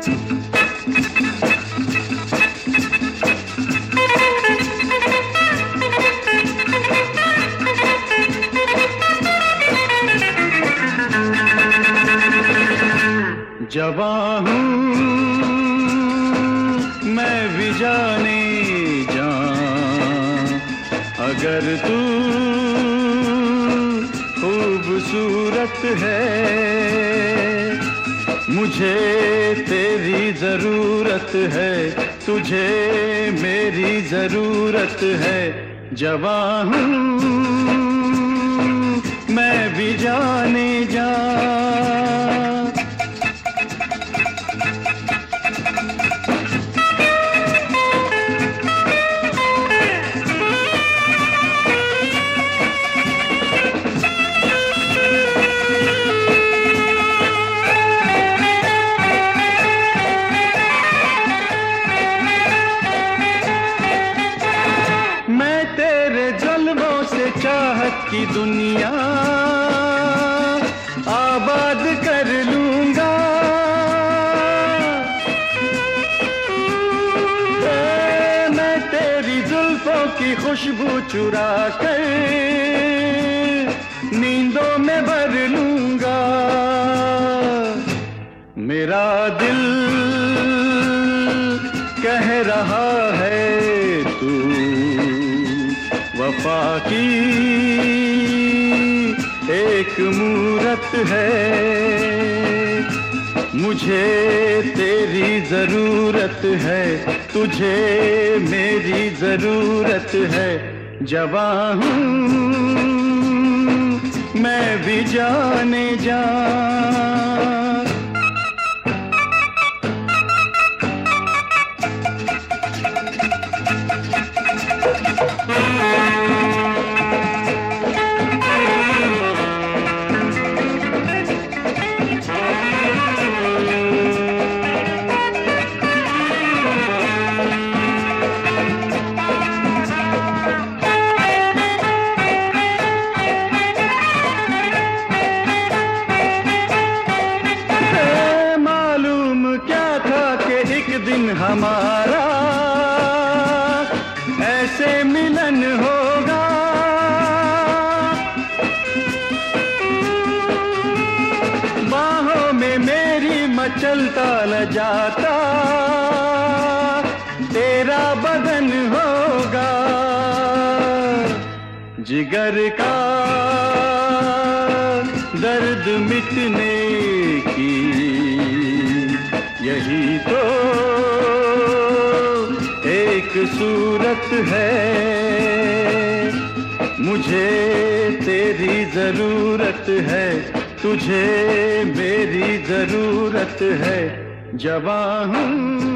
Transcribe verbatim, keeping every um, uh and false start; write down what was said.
जवां हूँ मैं भी जाने जा, अगर तू खूबसूरत है, मुझे तेरी जरूरत है, तुझे मेरी जरूरत है। जवां हूँ मैं भी जाने जा। चाहत की दुनिया आबाद कर लूंगा, मैं तेरी जुल्फों की खुशबू चुरा कर नींदों में भर लूंगा। मेरा दिल कह रहा है तू वफा की एक मूरत है, मुझे तेरी जरूरत है, तुझे मेरी जरूरत है। जवां हूँ मैं भी जाने जा। दिन हमारा ऐसे मिलन होगा, बाहों में मेरी मचलता न जाता तेरा बदन होगा। जिगर का दर्द मिटने की यही तो एक सूरत है, मुझे तेरी जरूरत है, तुझे मेरी जरूरत है। जवां हूँ